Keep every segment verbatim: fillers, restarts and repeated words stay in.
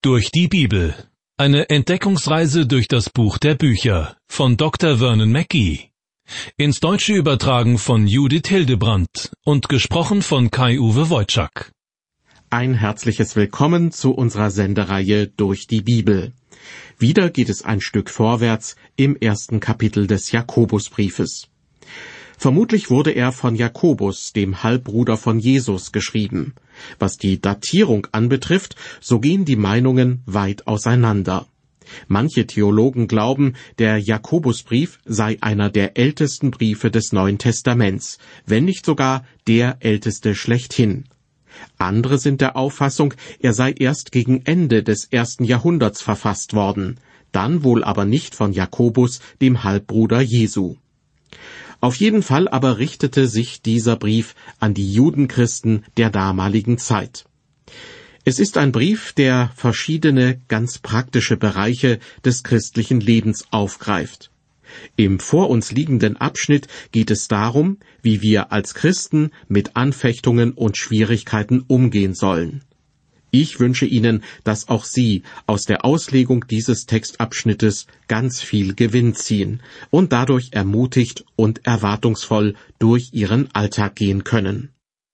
Durch die Bibel. Eine Entdeckungsreise durch das Buch der Bücher von Doktor Vernon Mackey. Ins Deutsche übertragen von Judith Hildebrandt und gesprochen von Kai-Uwe Wojczak. Ein herzliches Willkommen zu unserer Sendereihe Durch die Bibel. Wieder geht es ein Stück vorwärts im ersten Kapitel des Jakobusbriefes. Vermutlich wurde er von Jakobus, dem Halbbruder von Jesus, geschrieben. Was die Datierung anbetrifft, so gehen die Meinungen weit auseinander. Manche Theologen glauben, der Jakobusbrief sei einer der ältesten Briefe des Neuen Testaments, wenn nicht sogar der älteste schlechthin. Andere sind der Auffassung, er sei erst gegen Ende des ersten Jahrhunderts verfasst worden, dann wohl aber nicht von Jakobus, dem Halbbruder Jesu. Auf jeden Fall aber richtete sich dieser Brief an die Judenchristen der damaligen Zeit. Es ist ein Brief, der verschiedene ganz praktische Bereiche des christlichen Lebens aufgreift. Im vor uns liegenden Abschnitt geht es darum, wie wir als Christen mit Anfechtungen und Schwierigkeiten umgehen sollen. Ich wünsche Ihnen, dass auch Sie aus der Auslegung dieses Textabschnittes ganz viel Gewinn ziehen und dadurch ermutigt und erwartungsvoll durch Ihren Alltag gehen können.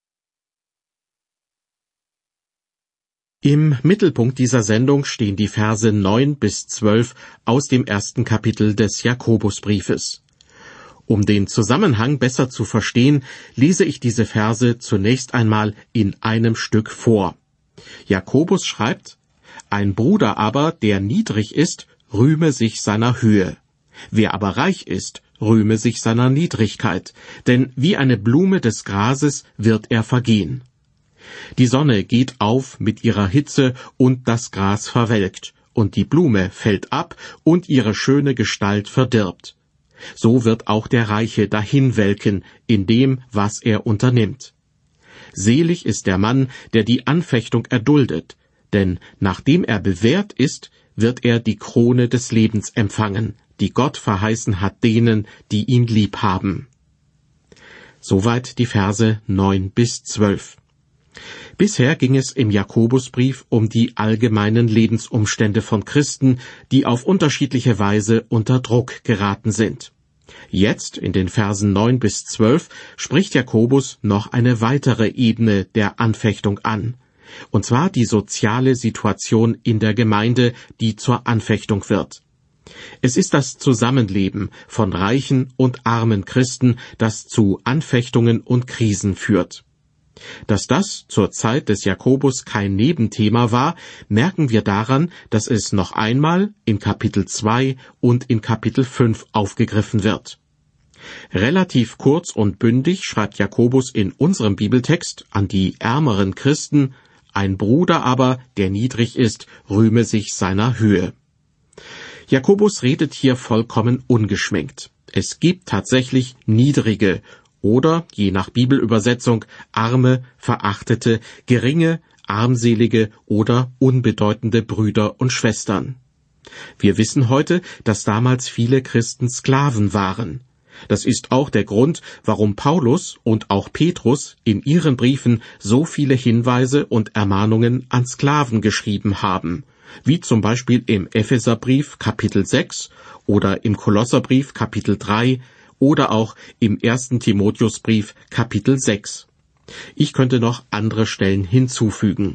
Im Mittelpunkt dieser Sendung stehen die Verse neun bis zwölf aus dem ersten Kapitel des Jakobusbriefes. Um den Zusammenhang besser zu verstehen, lese ich diese Verse zunächst einmal in einem Stück vor. Jakobus schreibt: Ein Bruder aber, der niedrig ist, rühme sich seiner Höhe. Wer aber reich ist, rühme sich seiner Niedrigkeit, denn wie eine Blume des Grases wird er vergehen. Die Sonne geht auf mit ihrer Hitze und das Gras verwelkt, und die Blume fällt ab und ihre schöne Gestalt verdirbt. So wird auch der Reiche dahinwelken in dem, was er unternimmt. Selig ist der Mann, der die Anfechtung erduldet, denn nachdem er bewährt ist, wird er die Krone des Lebens empfangen, die Gott verheißen hat denen, die ihn lieb haben. Soweit die Verse neun bis zwölf. Bisher ging es im Jakobusbrief um die allgemeinen Lebensumstände von Christen, die auf unterschiedliche Weise unter Druck geraten sind. Jetzt, in den Versen neun bis zwölf, spricht Jakobus noch eine weitere Ebene der Anfechtung an, und zwar die soziale Situation in der Gemeinde, die zur Anfechtung wird. Es ist das Zusammenleben von reichen und armen Christen, das zu Anfechtungen und Krisen führt. Dass das zur Zeit des Jakobus kein Nebenthema war, merken wir daran, dass es noch einmal in Kapitel zwei und in Kapitel fünf aufgegriffen wird. Relativ kurz und bündig schreibt Jakobus in unserem Bibeltext an die ärmeren Christen: Ein Bruder aber, der niedrig ist, rühme sich seiner Höhe. Jakobus redet hier vollkommen ungeschminkt. Es gibt tatsächlich niedrige oder, je nach Bibelübersetzung, arme, verachtete, geringe, armselige oder unbedeutende Brüder und Schwestern. Wir wissen heute, dass damals viele Christen Sklaven waren. Das ist auch der Grund, warum Paulus und auch Petrus in ihren Briefen so viele Hinweise und Ermahnungen an Sklaven geschrieben haben, wie zum Beispiel im Epheserbrief Kapitel sechs oder im Kolosserbrief Kapitel drei, oder auch im ersten Timotheusbrief Kapitel sechs. Ich könnte noch andere Stellen hinzufügen.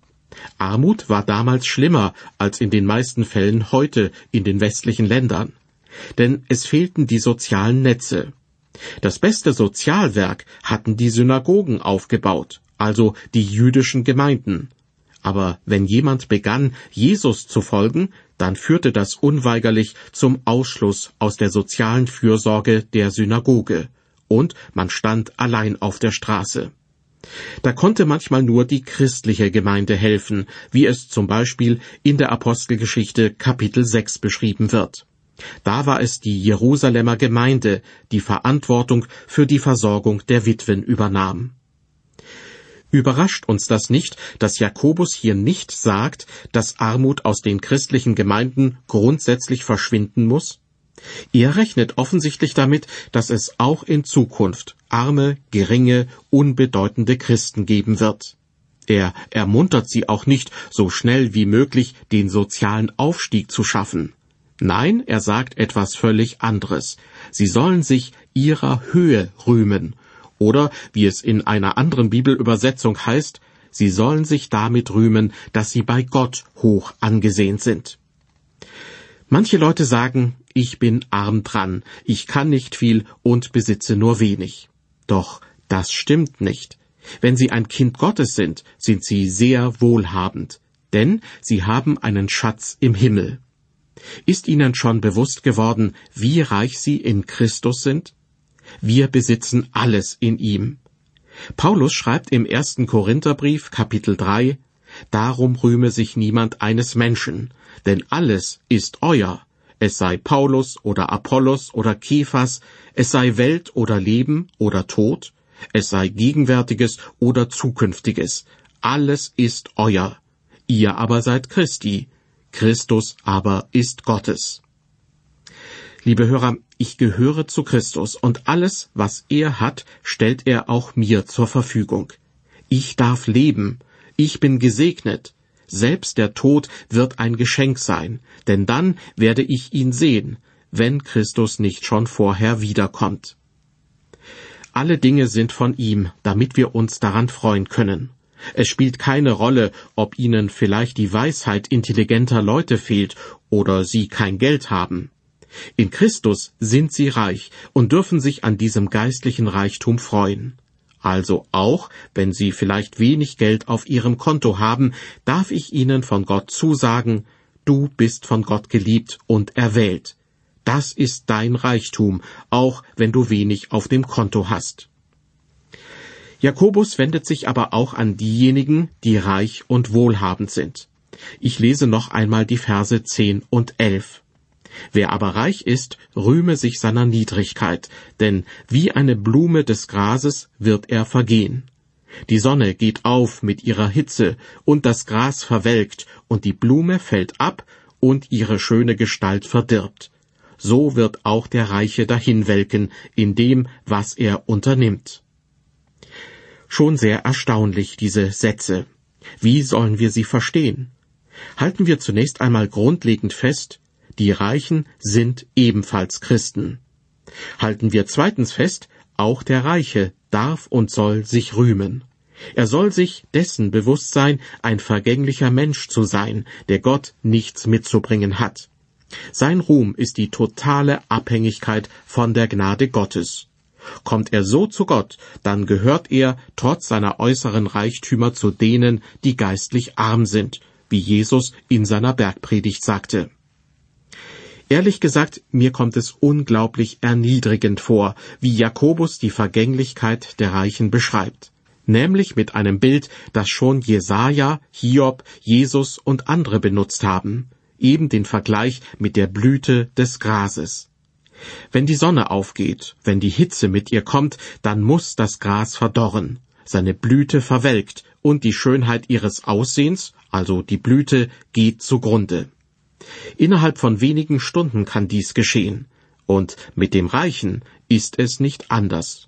Armut war damals schlimmer als in den meisten Fällen heute in den westlichen Ländern. Denn es fehlten die sozialen Netze. Das beste Sozialwerk hatten die Synagogen aufgebaut, also die jüdischen Gemeinden. Aber wenn jemand begann, Jesus zu folgen, dann führte das unweigerlich zum Ausschluss aus der sozialen Fürsorge der Synagoge, und man stand allein auf der Straße. Da konnte manchmal nur die christliche Gemeinde helfen, wie es zum Beispiel in der Apostelgeschichte Kapitel sechs beschrieben wird. Da war es die Jerusalemer Gemeinde, die Verantwortung für die Versorgung der Witwen übernahm. Überrascht uns das nicht, dass Jakobus hier nicht sagt, dass Armut aus den christlichen Gemeinden grundsätzlich verschwinden muss? Er rechnet offensichtlich damit, dass es auch in Zukunft arme, geringe, unbedeutende Christen geben wird. Er ermuntert sie auch nicht, so schnell wie möglich den sozialen Aufstieg zu schaffen. Nein, er sagt etwas völlig anderes. Sie sollen sich ihrer Höhe rühmen. Oder, wie es in einer anderen Bibelübersetzung heißt, sie sollen sich damit rühmen, dass sie bei Gott hoch angesehen sind. Manche Leute sagen, ich bin arm dran, ich kann nicht viel und besitze nur wenig. Doch das stimmt nicht. Wenn Sie ein Kind Gottes sind, sind Sie sehr wohlhabend, denn Sie haben einen Schatz im Himmel. Ist Ihnen schon bewusst geworden, wie reich Sie in Christus sind? Wir besitzen alles in ihm. Paulus schreibt im ersten Korintherbrief, Kapitel drei, »Darum rühme sich niemand eines Menschen, denn alles ist euer, es sei Paulus oder Apollos oder Kephas, es sei Welt oder Leben oder Tod, es sei Gegenwärtiges oder Zukünftiges, alles ist euer. Ihr aber seid Christi, Christus aber ist Gottes.« Liebe Hörer, ich gehöre zu Christus und alles, was er hat, stellt er auch mir zur Verfügung. Ich darf leben, ich bin gesegnet. Selbst der Tod wird ein Geschenk sein, denn dann werde ich ihn sehen, wenn Christus nicht schon vorher wiederkommt. Alle Dinge sind von ihm, damit wir uns daran freuen können. Es spielt keine Rolle, ob ihnen vielleicht die Weisheit intelligenter Leute fehlt oder sie kein Geld haben. In Christus sind sie reich und dürfen sich an diesem geistlichen Reichtum freuen. Also auch, wenn sie vielleicht wenig Geld auf ihrem Konto haben, darf ich ihnen von Gott zusagen, du bist von Gott geliebt und erwählt. Das ist dein Reichtum, auch wenn du wenig auf dem Konto hast. Jakobus wendet sich aber auch an diejenigen, die reich und wohlhabend sind. Ich lese noch einmal die Verse zehn und elf. Wer aber reich ist, rühme sich seiner Niedrigkeit, denn wie eine Blume des Grases wird er vergehen. Die Sonne geht auf mit ihrer Hitze, und das Gras verwelkt, und die Blume fällt ab, und ihre schöne Gestalt verdirbt. So wird auch der Reiche dahinwelken in dem, was er unternimmt. Schon sehr erstaunlich, diese Sätze. Wie sollen wir sie verstehen? Halten wir zunächst einmal grundlegend fest, die Reichen sind ebenfalls Christen. Halten wir zweitens fest, auch der Reiche darf und soll sich rühmen. Er soll sich dessen bewusst sein, ein vergänglicher Mensch zu sein, der Gott nichts mitzubringen hat. Sein Ruhm ist die totale Abhängigkeit von der Gnade Gottes. Kommt er so zu Gott, dann gehört er trotz seiner äußeren Reichtümer zu denen, die geistlich arm sind, wie Jesus in seiner Bergpredigt sagte. Ehrlich gesagt, mir kommt es unglaublich erniedrigend vor, wie Jakobus die Vergänglichkeit der Reichen beschreibt. Nämlich mit einem Bild, das schon Jesaja, Hiob, Jesus und andere benutzt haben. Eben den Vergleich mit der Blüte des Grases. Wenn die Sonne aufgeht, wenn die Hitze mit ihr kommt, dann muss das Gras verdorren, seine Blüte verwelkt und die Schönheit ihres Aussehens, also die Blüte, geht zugrunde. Innerhalb von wenigen Stunden kann dies geschehen, und mit dem Reichen ist es nicht anders.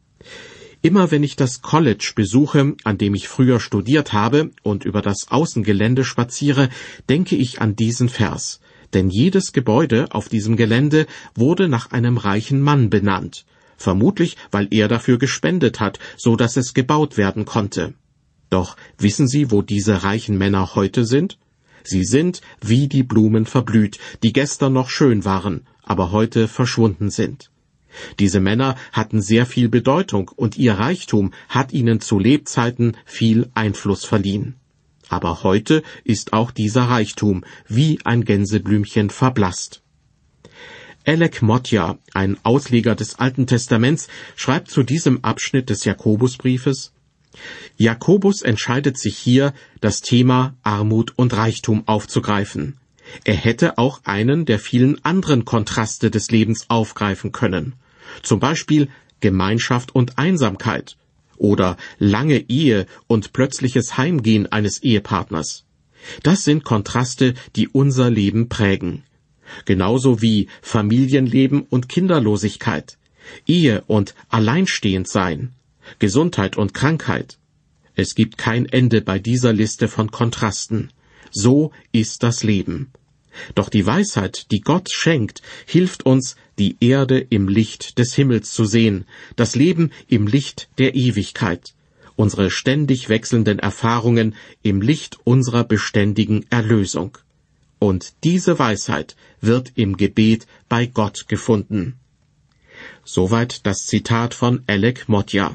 Immer wenn ich das College besuche, an dem ich früher studiert habe, und über das Außengelände spaziere, denke ich an diesen Vers. Denn jedes Gebäude auf diesem Gelände wurde nach einem reichen Mann benannt, vermutlich weil er dafür gespendet hat, so dass es gebaut werden konnte. Doch wissen Sie, wo diese reichen Männer heute sind? Sie sind wie die Blumen verblüht, die gestern noch schön waren, aber heute verschwunden sind. Diese Männer hatten sehr viel Bedeutung und ihr Reichtum hat ihnen zu Lebzeiten viel Einfluss verliehen. Aber heute ist auch dieser Reichtum wie ein Gänseblümchen verblasst. Alec Motyer, ein Ausleger des Alten Testaments, schreibt zu diesem Abschnitt des Jakobusbriefes: Jakobus entscheidet sich hier, das Thema Armut und Reichtum aufzugreifen. Er hätte auch einen der vielen anderen Kontraste des Lebens aufgreifen können. Zum Beispiel Gemeinschaft und Einsamkeit oder lange Ehe und plötzliches Heimgehen eines Ehepartners. Das sind Kontraste, die unser Leben prägen. Genauso wie Familienleben und Kinderlosigkeit, Ehe und Alleinstehendsein, Gesundheit und Krankheit. Es gibt kein Ende bei dieser Liste von Kontrasten. So ist das Leben. Doch die Weisheit, die Gott schenkt, hilft uns, die Erde im Licht des Himmels zu sehen, das Leben im Licht der Ewigkeit, unsere ständig wechselnden Erfahrungen im Licht unserer beständigen Erlösung. Und diese Weisheit wird im Gebet bei Gott gefunden. Soweit das Zitat von Alec Motyer.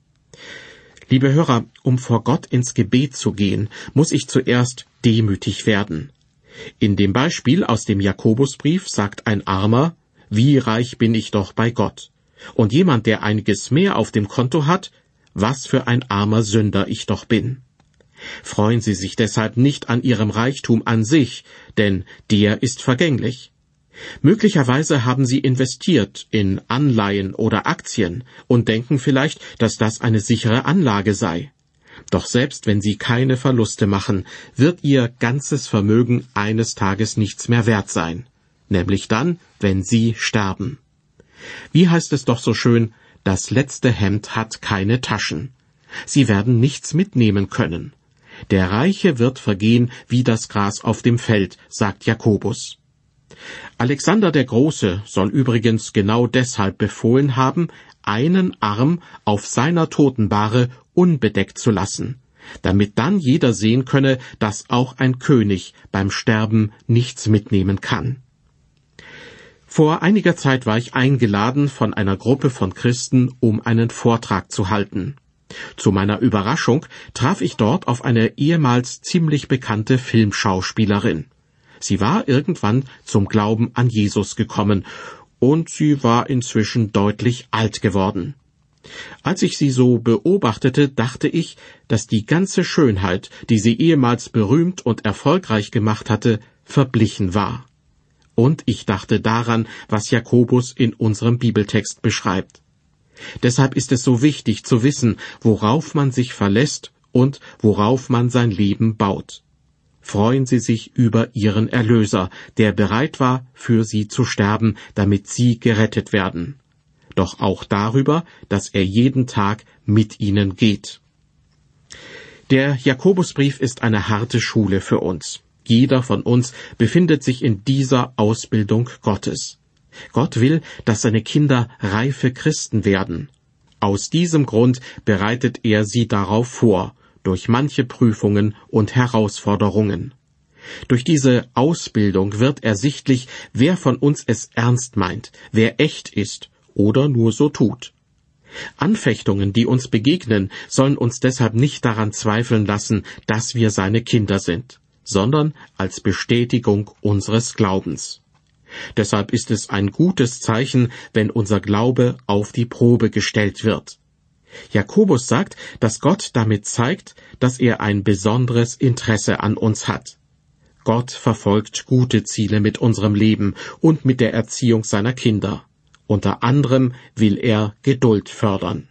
Liebe Hörer, um vor Gott ins Gebet zu gehen, muss ich zuerst demütig werden. In dem Beispiel aus dem Jakobusbrief sagt ein Armer, wie reich bin ich doch bei Gott. Und jemand, der einiges mehr auf dem Konto hat, was für ein armer Sünder ich doch bin. Freuen Sie sich deshalb nicht an Ihrem Reichtum an sich, denn der ist vergänglich. Möglicherweise haben Sie investiert in Anleihen oder Aktien und denken vielleicht, dass das eine sichere Anlage sei. Doch selbst wenn Sie keine Verluste machen, wird Ihr ganzes Vermögen eines Tages nichts mehr wert sein, nämlich dann, wenn Sie sterben. Wie heißt es doch so schön, das letzte Hemd hat keine Taschen. Sie werden nichts mitnehmen können. Der Reiche wird vergehen wie das Gras auf dem Feld, sagt Jakobus. Alexander der Große soll übrigens genau deshalb befohlen haben, einen Arm auf seiner Totenbahre unbedeckt zu lassen, damit dann jeder sehen könne, dass auch ein König beim Sterben nichts mitnehmen kann. Vor einiger Zeit war ich eingeladen von einer Gruppe von Christen, um einen Vortrag zu halten. Zu meiner Überraschung traf ich dort auf eine ehemals ziemlich bekannte Filmschauspielerin. Sie war irgendwann zum Glauben an Jesus gekommen, und sie war inzwischen deutlich alt geworden. Als ich sie so beobachtete, dachte ich, dass die ganze Schönheit, die sie ehemals berühmt und erfolgreich gemacht hatte, verblichen war. Und ich dachte daran, was Jakobus in unserem Bibeltext beschreibt. Deshalb ist es so wichtig zu wissen, worauf man sich verlässt und worauf man sein Leben baut. Freuen Sie sich über Ihren Erlöser, der bereit war, für Sie zu sterben, damit Sie gerettet werden. Doch auch darüber, dass er jeden Tag mit Ihnen geht. Der Jakobusbrief ist eine harte Schule für uns. Jeder von uns befindet sich in dieser Ausbildung Gottes. Gott will, dass seine Kinder reife Christen werden. Aus diesem Grund bereitet er sie darauf vor, durch manche Prüfungen und Herausforderungen. Durch diese Ausbildung wird ersichtlich, wer von uns es ernst meint, wer echt ist oder nur so tut. Anfechtungen, die uns begegnen, sollen uns deshalb nicht daran zweifeln lassen, dass wir seine Kinder sind, sondern als Bestätigung unseres Glaubens. Deshalb ist es ein gutes Zeichen, wenn unser Glaube auf die Probe gestellt wird. Jakobus sagt, dass Gott damit zeigt, dass er ein besonderes Interesse an uns hat. Gott verfolgt gute Ziele mit unserem Leben und mit der Erziehung seiner Kinder. Unter anderem will er Geduld fördern.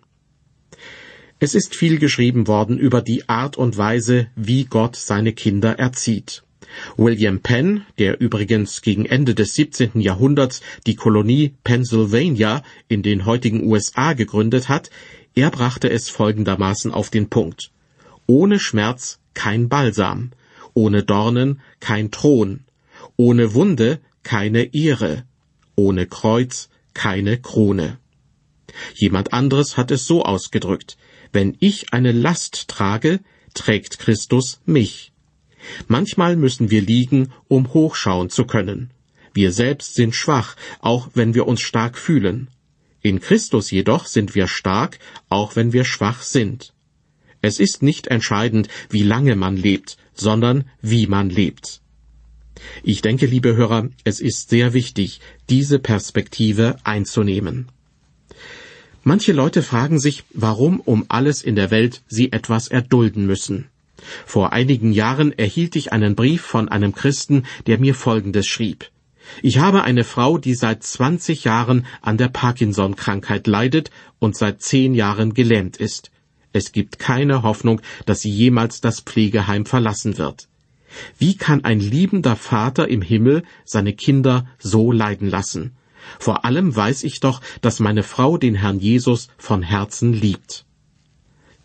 Es ist viel geschrieben worden über die Art und Weise, wie Gott seine Kinder erzieht. William Penn, der übrigens gegen Ende des siebzehnten Jahrhunderts die Kolonie Pennsylvania in den heutigen U S A gegründet hat, er brachte es folgendermaßen auf den Punkt. Ohne Schmerz kein Balsam, ohne Dornen kein Thron, ohne Wunde keine Ehre, ohne Kreuz keine Krone. Jemand anderes hat es so ausgedrückt: Wenn ich eine Last trage, trägt Christus mich. Manchmal müssen wir liegen, um hochschauen zu können. Wir selbst sind schwach, auch wenn wir uns stark fühlen. In Christus jedoch sind wir stark, auch wenn wir schwach sind. Es ist nicht entscheidend, wie lange man lebt, sondern wie man lebt. Ich denke, liebe Hörer, es ist sehr wichtig, diese Perspektive einzunehmen. Manche Leute fragen sich, warum um alles in der Welt sie etwas erdulden müssen. Vor einigen Jahren erhielt ich einen Brief von einem Christen, der mir Folgendes schrieb: Ich habe eine Frau, die seit zwanzig Jahren an der Parkinson-Krankheit leidet und seit zehn Jahren gelähmt ist. Es gibt keine Hoffnung, dass sie jemals das Pflegeheim verlassen wird. Wie kann ein liebender Vater im Himmel seine Kinder so leiden lassen? Vor allem weiß ich doch, dass meine Frau den Herrn Jesus von Herzen liebt.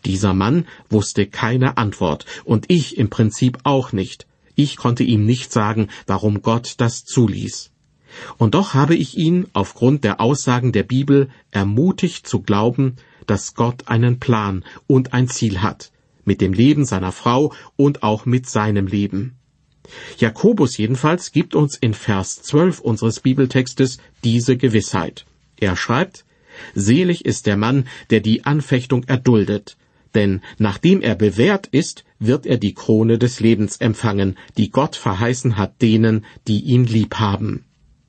Dieser Mann wusste keine Antwort, und ich im Prinzip auch nicht. Ich konnte ihm nicht sagen, warum Gott das zuließ. Und doch habe ich ihn aufgrund der Aussagen der Bibel ermutigt zu glauben, dass Gott einen Plan und ein Ziel hat, mit dem Leben seiner Frau und auch mit seinem Leben. Jakobus jedenfalls gibt uns in Vers zwölf unseres Bibeltextes diese Gewissheit. Er schreibt: Selig ist der Mann, der die Anfechtung erduldet, denn nachdem er bewährt ist, wird er die Krone des Lebens empfangen, die Gott verheißen hat denen, die ihn lieb haben.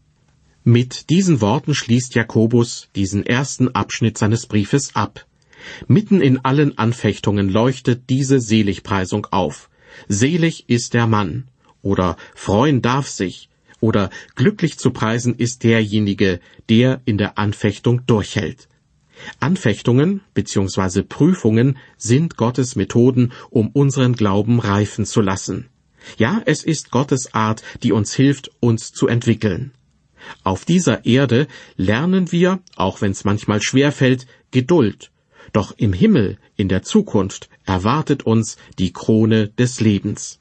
Mit diesen Worten schließt Jakobus diesen ersten Abschnitt seines Briefes ab. Mitten in allen Anfechtungen leuchtet diese Seligpreisung auf. Selig ist der Mann, oder freuen darf sich, oder glücklich zu preisen ist derjenige, der in der Anfechtung durchhält. Anfechtungen bzw. Prüfungen sind Gottes Methoden, um unseren Glauben reifen zu lassen. Ja, es ist Gottes Art, die uns hilft, uns zu entwickeln. Auf dieser Erde lernen wir, auch wenn es manchmal schwerfällt, Geduld. Doch im Himmel, in der Zukunft, erwartet uns die Krone des Lebens.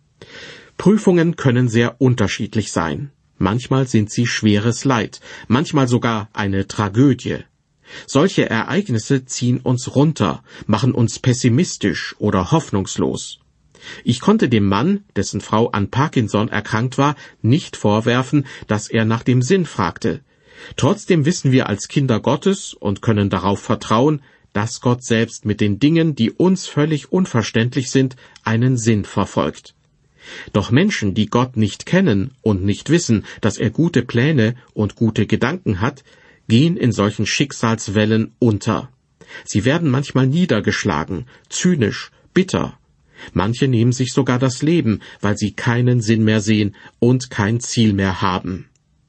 Prüfungen können sehr unterschiedlich sein. Manchmal sind sie schweres Leid, manchmal sogar eine Tragödie. Solche Ereignisse ziehen uns runter, machen uns pessimistisch oder hoffnungslos. Ich konnte dem Mann, dessen Frau an Parkinson erkrankt war, nicht vorwerfen, dass er nach dem Sinn fragte. Trotzdem wissen wir als Kinder Gottes und können darauf vertrauen, dass Gott selbst mit den Dingen, die uns völlig unverständlich sind, einen Sinn verfolgt. Doch Menschen, die Gott nicht kennen und nicht wissen, dass er gute Pläne und gute Gedanken hat, gehen in solchen Schicksalswellen unter. Sie werden manchmal niedergeschlagen, zynisch, bitter. Manche nehmen sich sogar das Leben, weil sie keinen Sinn mehr sehen und kein Ziel mehr haben.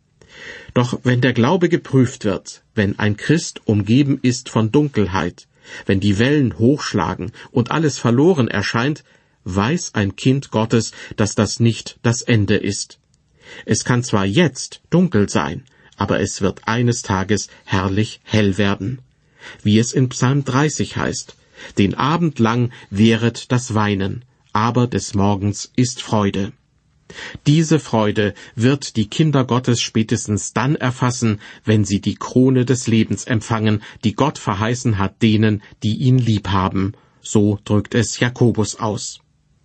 Doch wenn der Glaube geprüft wird, wenn ein Christ umgeben ist von Dunkelheit, wenn die Wellen hochschlagen und alles verloren erscheint, weiß ein Kind Gottes, dass das nicht das Ende ist. Es kann zwar jetzt dunkel sein, aber es wird eines Tages herrlich hell werden. Wie es in Psalm dreißig heißt: Den Abend lang währet das Weinen, aber des Morgens ist Freude. Diese Freude wird die Kinder Gottes spätestens dann erfassen, wenn sie die Krone des Lebens empfangen, die Gott verheißen hat denen, die ihn lieb haben. So drückt es Jakobus aus.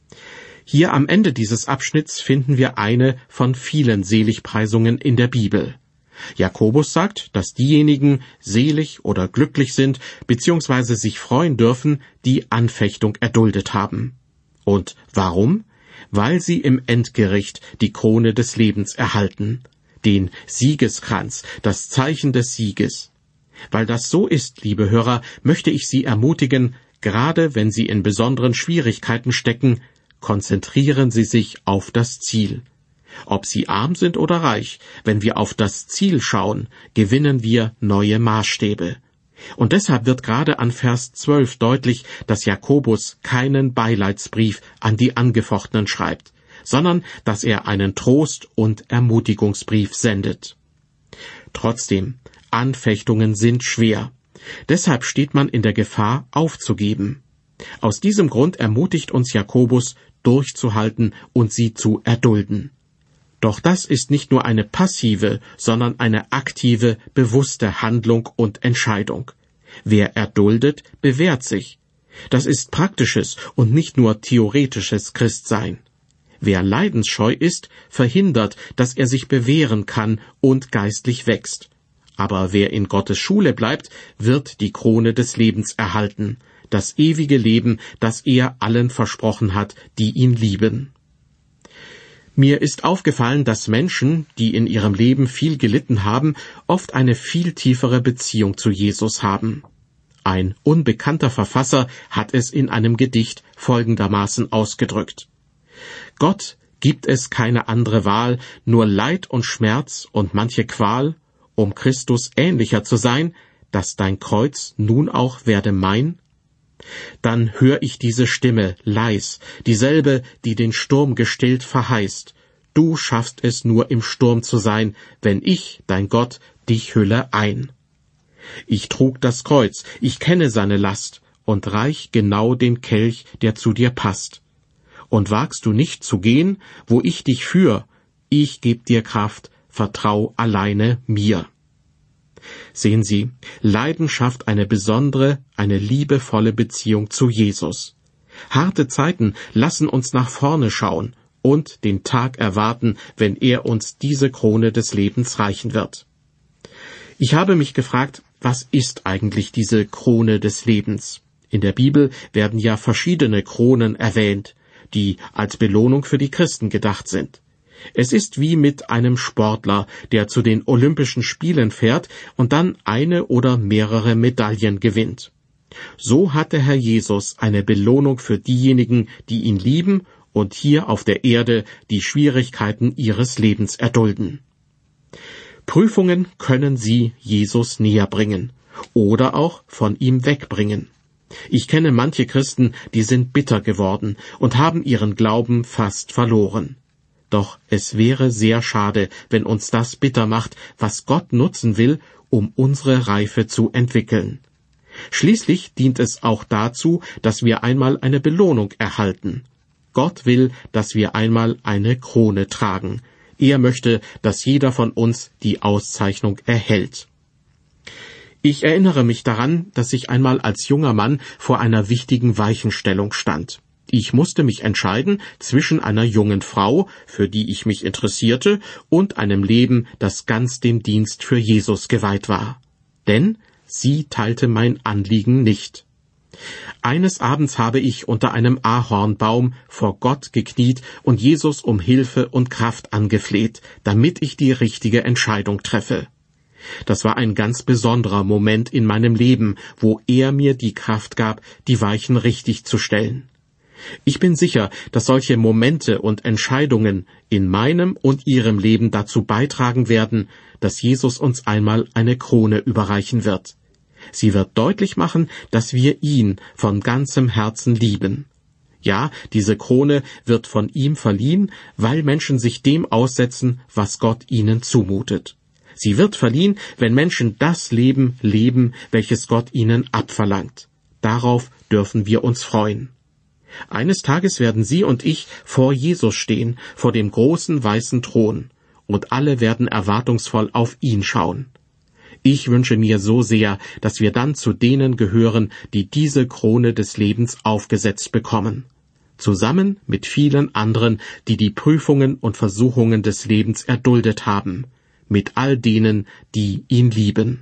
Hier am Ende dieses Abschnitts finden wir eine von vielen Seligpreisungen in der Bibel. Jakobus sagt, dass diejenigen selig oder glücklich sind, beziehungsweise sich freuen dürfen, die Anfechtung erduldet haben. Und warum? Weil sie im Endgericht die Krone des Lebens erhalten, den Siegeskranz, das Zeichen des Sieges. Weil das so ist, liebe Hörer, möchte ich Sie ermutigen, gerade wenn Sie in besonderen Schwierigkeiten stecken, konzentrieren Sie sich auf das Ziel. Ob Sie arm sind oder reich, wenn wir auf das Ziel schauen, gewinnen wir neue Maßstäbe. Und deshalb wird gerade an Vers zwölf deutlich, dass Jakobus keinen Beileidsbrief an die Angefochtenen schreibt, sondern dass er einen Trost- und Ermutigungsbrief sendet. Trotzdem, Anfechtungen sind schwer. Deshalb steht man in der Gefahr, aufzugeben. Aus diesem Grund ermutigt uns Jakobus, durchzuhalten und sie zu erdulden. Doch das ist nicht nur eine passive, sondern eine aktive, bewusste Handlung und Entscheidung. Wer erduldet, bewährt sich. Das ist praktisches und nicht nur theoretisches Christsein. Wer leidensscheu ist, verhindert, dass er sich bewähren kann und geistlich wächst. Aber wer in Gottes Schule bleibt, wird die Krone des Lebens erhalten, das ewige Leben, das er allen versprochen hat, die ihn lieben. Mir ist aufgefallen, dass Menschen, die in ihrem Leben viel gelitten haben, oft eine viel tiefere Beziehung zu Jesus haben. Ein unbekannter Verfasser hat es in einem Gedicht folgendermaßen ausgedrückt: Gott gibt es keine andere Wahl, nur Leid und Schmerz und manche Qual, um Christus ähnlicher zu sein, dass dein Kreuz nun auch werde mein? Dann hör ich diese Stimme leis, dieselbe, die den Sturm gestillt verheißt. Du schaffst es nur im Sturm zu sein, wenn ich, dein Gott, dich hülle ein. Ich trug das Kreuz, ich kenne seine Last, und reich genau den Kelch, der zu dir passt. Und wagst du nicht zu gehen, wo ich dich führ, ich geb dir Kraft, vertrau alleine mir. Sehen Sie, Leiden schafft eine besondere, eine liebevolle Beziehung zu Jesus. Harte Zeiten lassen uns nach vorne schauen und den Tag erwarten, wenn er uns diese Krone des Lebens reichen wird. Ich habe mich gefragt, was ist eigentlich diese Krone des Lebens? In der Bibel werden ja verschiedene Kronen erwähnt, die als Belohnung für die Christen gedacht sind. Es ist wie mit einem Sportler, der zu den Olympischen Spielen fährt und dann eine oder mehrere Medaillen gewinnt. So hat der Herr Jesus eine Belohnung für diejenigen, die ihn lieben und hier auf der Erde die Schwierigkeiten ihres Lebens erdulden. Prüfungen können sie Jesus näher bringen oder auch von ihm wegbringen. Ich kenne manche Christen, die sind bitter geworden und haben ihren Glauben fast verloren. Doch es wäre sehr schade, wenn uns das bitter macht, was Gott nutzen will, um unsere Reife zu entwickeln. Schließlich dient es auch dazu, dass wir einmal eine Belohnung erhalten. Gott will, dass wir einmal eine Krone tragen. Er möchte, dass jeder von uns die Auszeichnung erhält. Ich erinnere mich daran, dass ich einmal als junger Mann vor einer wichtigen Weichenstellung stand. Ich musste mich entscheiden zwischen einer jungen Frau, für die ich mich interessierte, und einem Leben, das ganz dem Dienst für Jesus geweiht war. Denn sie teilte mein Anliegen nicht. Eines Abends habe ich unter einem Ahornbaum vor Gott gekniet und Jesus um Hilfe und Kraft angefleht, damit ich die richtige Entscheidung treffe. Das war ein ganz besonderer Moment in meinem Leben, wo er mir die Kraft gab, die Weichen richtig zu stellen. Ich bin sicher, dass solche Momente und Entscheidungen in meinem und Ihrem Leben dazu beitragen werden, dass Jesus uns einmal eine Krone überreichen wird. Sie wird deutlich machen, dass wir ihn von ganzem Herzen lieben. Ja, diese Krone wird von ihm verliehen, weil Menschen sich dem aussetzen, was Gott ihnen zumutet. Sie wird verliehen, wenn Menschen das Leben leben, welches Gott ihnen abverlangt. Darauf dürfen wir uns freuen. Eines Tages werden Sie und ich vor Jesus stehen, vor dem großen weißen Thron, und alle werden erwartungsvoll auf ihn schauen. Ich wünsche mir so sehr, dass wir dann zu denen gehören, die diese Krone des Lebens aufgesetzt bekommen, zusammen mit vielen anderen, die die Prüfungen und Versuchungen des Lebens erduldet haben, mit all denen, die ihn lieben.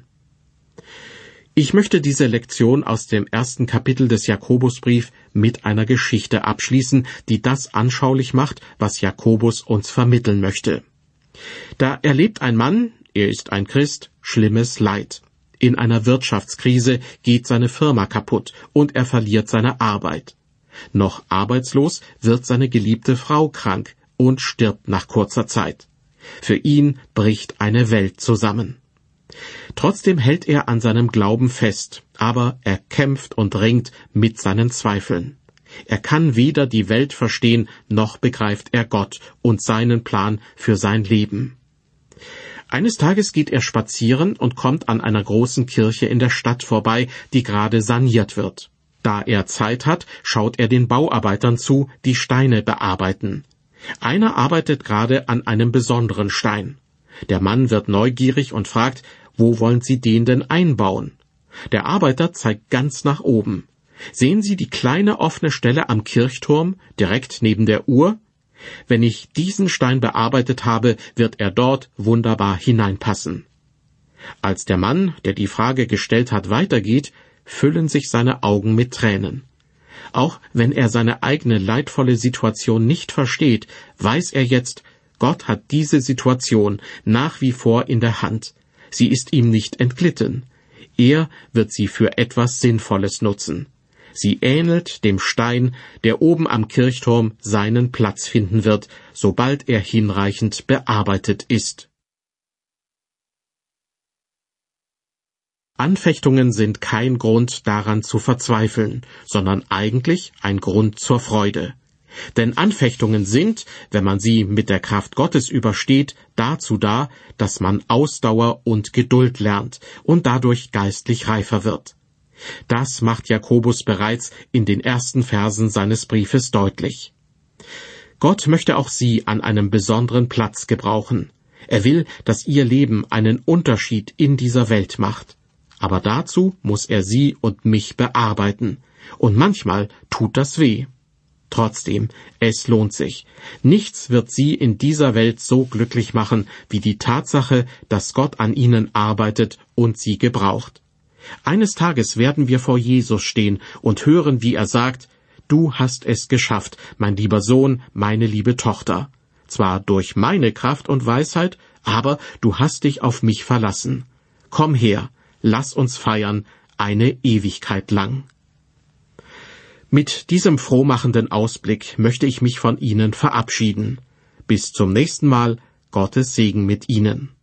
Ich möchte diese Lektion aus dem ersten Kapitel des Jakobusbrief mit einer Geschichte abschließen, die das anschaulich macht, was Jakobus uns vermitteln möchte. Da erlebt ein Mann, er ist ein Christ, schlimmes Leid. In einer Wirtschaftskrise geht seine Firma kaputt und er verliert seine Arbeit. Noch arbeitslos wird seine geliebte Frau krank und stirbt nach kurzer Zeit. Für ihn bricht eine Welt zusammen. Trotzdem hält er an seinem Glauben fest, aber er kämpft und ringt mit seinen Zweifeln. Er kann weder die Welt verstehen, noch begreift er Gott und seinen Plan für sein Leben. Eines Tages geht er spazieren und kommt an einer großen Kirche in der Stadt vorbei, die gerade saniert wird. Da er Zeit hat, schaut er den Bauarbeitern zu, die Steine bearbeiten. Einer arbeitet gerade an einem besonderen Stein. Der Mann wird neugierig und fragt, wo wollen Sie den denn einbauen? Der Arbeiter zeigt ganz nach oben. Sehen Sie die kleine offene Stelle am Kirchturm, direkt neben der Uhr? Wenn ich diesen Stein bearbeitet habe, wird er dort wunderbar hineinpassen. Als der Mann, der die Frage gestellt hat, weitergeht, füllen sich seine Augen mit Tränen. Auch wenn er seine eigene leidvolle Situation nicht versteht, weiß er jetzt, Gott hat diese Situation nach wie vor in der Hand. Sie ist ihm nicht entglitten. Er wird sie für etwas Sinnvolles nutzen. Sie ähnelt dem Stein, der oben am Kirchturm seinen Platz finden wird, sobald er hinreichend bearbeitet ist. Anfechtungen sind kein Grund daran zu verzweifeln, sondern eigentlich ein Grund zur Freude. Denn Anfechtungen sind, wenn man sie mit der Kraft Gottes übersteht, dazu da, dass man Ausdauer und Geduld lernt und dadurch geistlich reifer wird. Das macht Jakobus bereits in den ersten Versen seines Briefes deutlich. Gott möchte auch Sie an einem besonderen Platz gebrauchen. Er will, dass Ihr Leben einen Unterschied in dieser Welt macht. Aber dazu muss er Sie und mich bearbeiten. Und manchmal tut das weh. Trotzdem, es lohnt sich. Nichts wird Sie in dieser Welt so glücklich machen, wie die Tatsache, dass Gott an Ihnen arbeitet und Sie gebraucht. Eines Tages werden wir vor Jesus stehen und hören, wie er sagt, »Du hast es geschafft, mein lieber Sohn, meine liebe Tochter. Zwar durch meine Kraft und Weisheit, aber du hast dich auf mich verlassen. Komm her, lass uns feiern, eine Ewigkeit lang.« Mit diesem frohmachenden Ausblick möchte ich mich von Ihnen verabschieden. Bis zum nächsten Mal, Gottes Segen mit Ihnen.